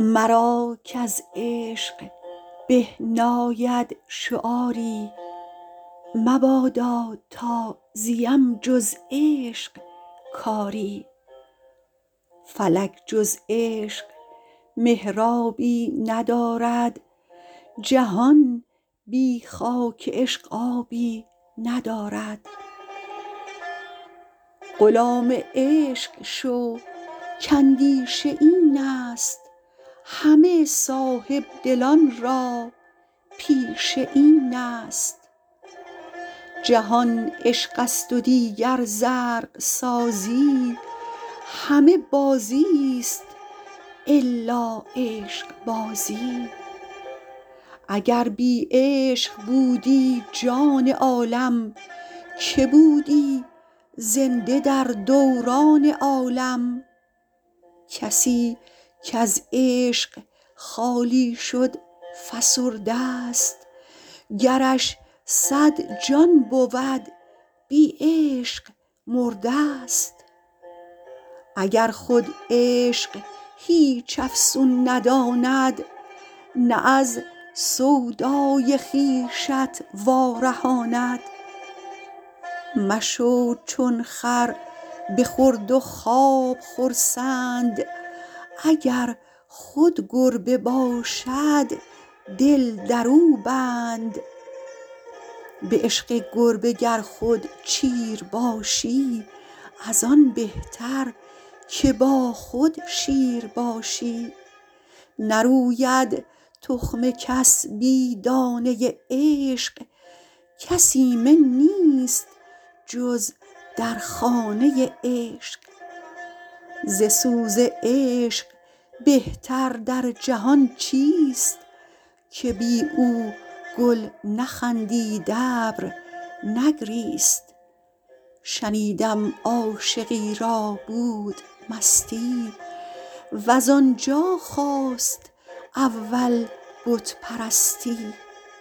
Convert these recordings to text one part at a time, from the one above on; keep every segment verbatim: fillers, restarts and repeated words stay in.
مرا کز عشق به ناید شعاری، مبادا تا زیم جز عشق کاری. فلک جز عشق محرابی ندارد، جهان بی خاک عشق آبی ندارد. غلام عشق شو کاندیشه این است، همه صاحبدلان را پیشه این است. جهان عشق است و دیگر زرق سازی، همه بازی است الا عشق بازی. اگر بی عشق بودی جان عالم، که بودی زنده در دوران عالم. کسی کز عشق خالی شد فسرده ست، گرش صد جان بود بی عشق مرده ست. اگر خود عشق هیچ افسون نداند، نه از سودای خویشت وارهاند. مشو چون خر به خورد و خواب خرسند، اگر خود گربه باشد دل در او بند. به عشق گربه گر خود چیر باشی، از آن بهتر که با خود شیر باشی. نروید تخم کس بی دانه عشق، کس ایمن نیست جز در خانه عشق. ز سوز عشق بهتر در جهان چیست، که بی او گل نخندید ابر نگریست. شنیدم عاشقی را بود مستی، وز آنجا خاست اول بت پرستی.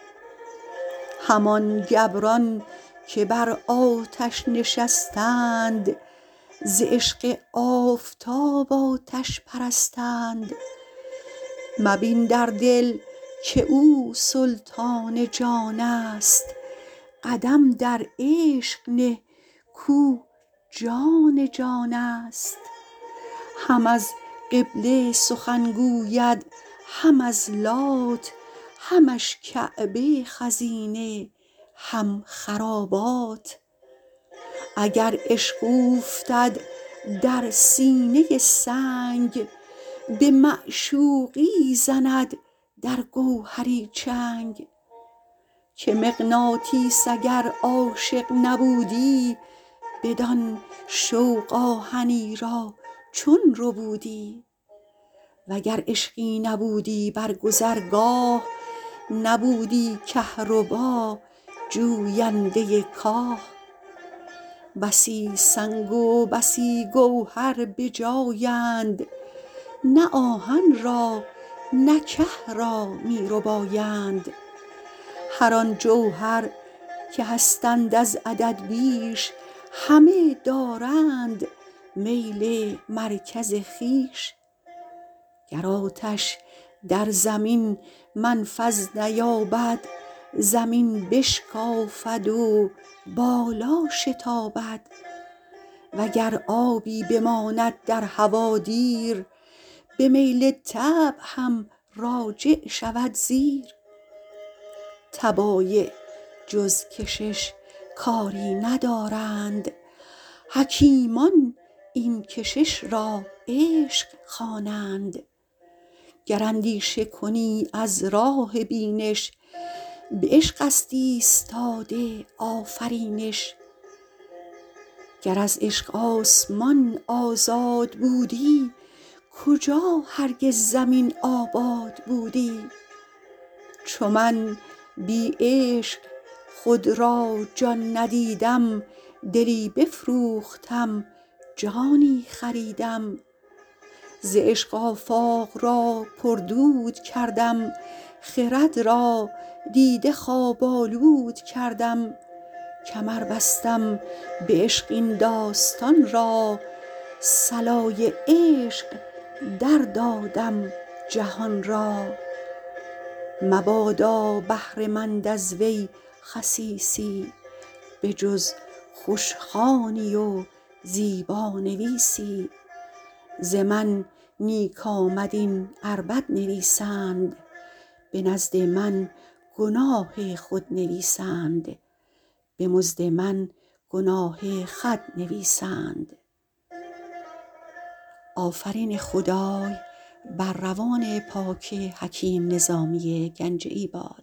همان گبران که بر آتش نشستند، ز عشق آفتاب آتش پرستند. مبین در دل که او سلطان جان است، قدم در عشق نه کو جان جان است. هم از قبله سخن گوید هم از لات، همش کعبه خزینه هم خرابات. اگر عشق اوفتد در سینه سنگ، به معشوقی زند در گوهری چنگ. که مغناطیس اگر عاشق نبودی، بدان شوق آهنی را چون ربودی. وگر عشقی نبودی بر گذرگاه، نبودی کهربا جوینده کاه. بسی سنگ و بسی گوهر به جایند، نه آهن را نه که را می ربایند. هر آن جوهر که هستند از عدد بیش، همه دارند میل مرکز خویش. گر آتش در زمین منفذ نیابد، زمین بشکافد و بالا شتابد. وگر آبی بماند در هوا دیر، به میل طبع هم راجع شود زیر. طبایع جز کشش کاری ندارند، حکیمان این کشش را عشق خوانند. گر اندیشه کنی از راه بینش، به عشق است ایستاده آفرینش. گر از عشق آسمان آزاد بودی، کجا هرگز زمین آباد بودی. چو من بی عشق خود را جان ندیدم، دلی بفروختم جانی خریدم. ز عشق آفاق را پردود کردم، خرد را دیده خواب آلود کردم. کمر بستم به عشق این داستان را، صلای عشق در دادم جهان را. مبادا بهره مند از وی خسیسی، به جز خوش خوانی و زیبا نویسی. ز من نیک آمد این ار بد نویسند، به نزد من گناه خود نویسند. به مزد من گناه خود نویسند. آفرین خدای بر روان پاک حکیم نظامی گنجعی باد.